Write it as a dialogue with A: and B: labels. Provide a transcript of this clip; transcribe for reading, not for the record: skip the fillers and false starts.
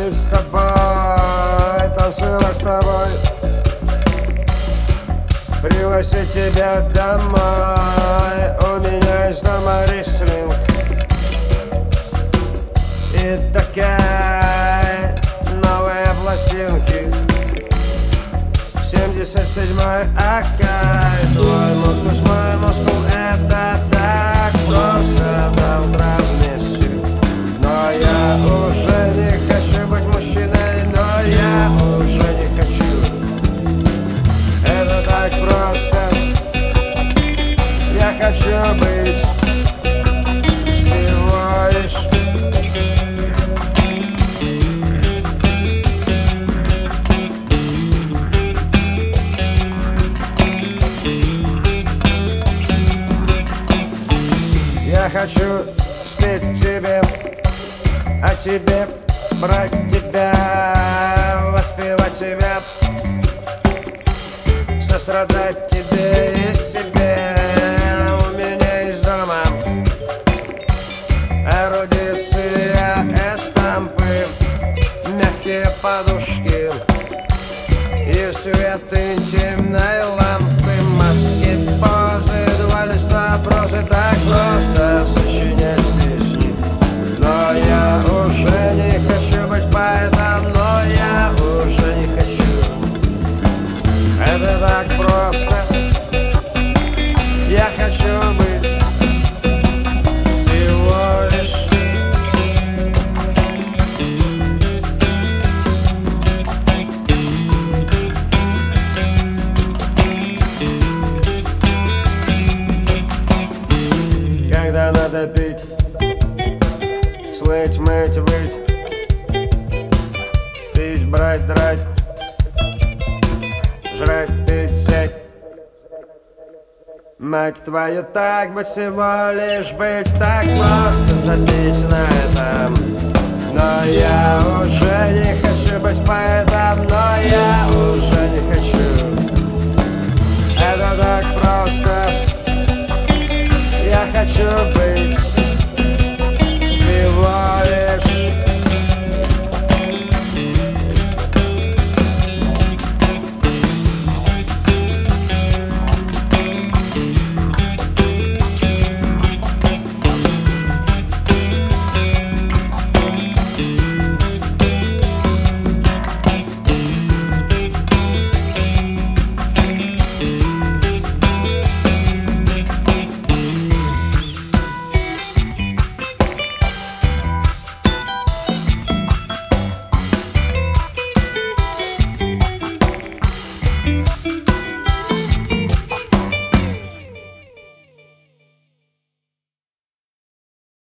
A: быть с тобой, танцевать с тобой, пригласить тебя домой. У меня есть дома рислинг и такая новые пластинки. 77-й аккорд. Твой мускул, мой мускул, это так просто на утро вместе. Но я уже не хочу быть мужчиной, но я уже не хочу. Это так просто. Я хочу быть всего лишь. Я хочу спеть тебе, о тебе, брать тебя, воспевать тебя, сострадать тебе и себе. У меня есть дома эрудиция, эстампы, мягкие подушки и свет интимной лампы, маски, позы, два листа прозы. Так просто сочинять песни. Но я уже не хочу быть поэтом, но я уже не хочу. Это так просто. Я хочу быть всего лишь. Когда надо пить, слыть, мыть, выть, пить, брать, драть, жрать, пить, взять. Мать твою, так быть всего лишь быть, так просто забить на этом. Но я уже не хочу быть поэтом, но я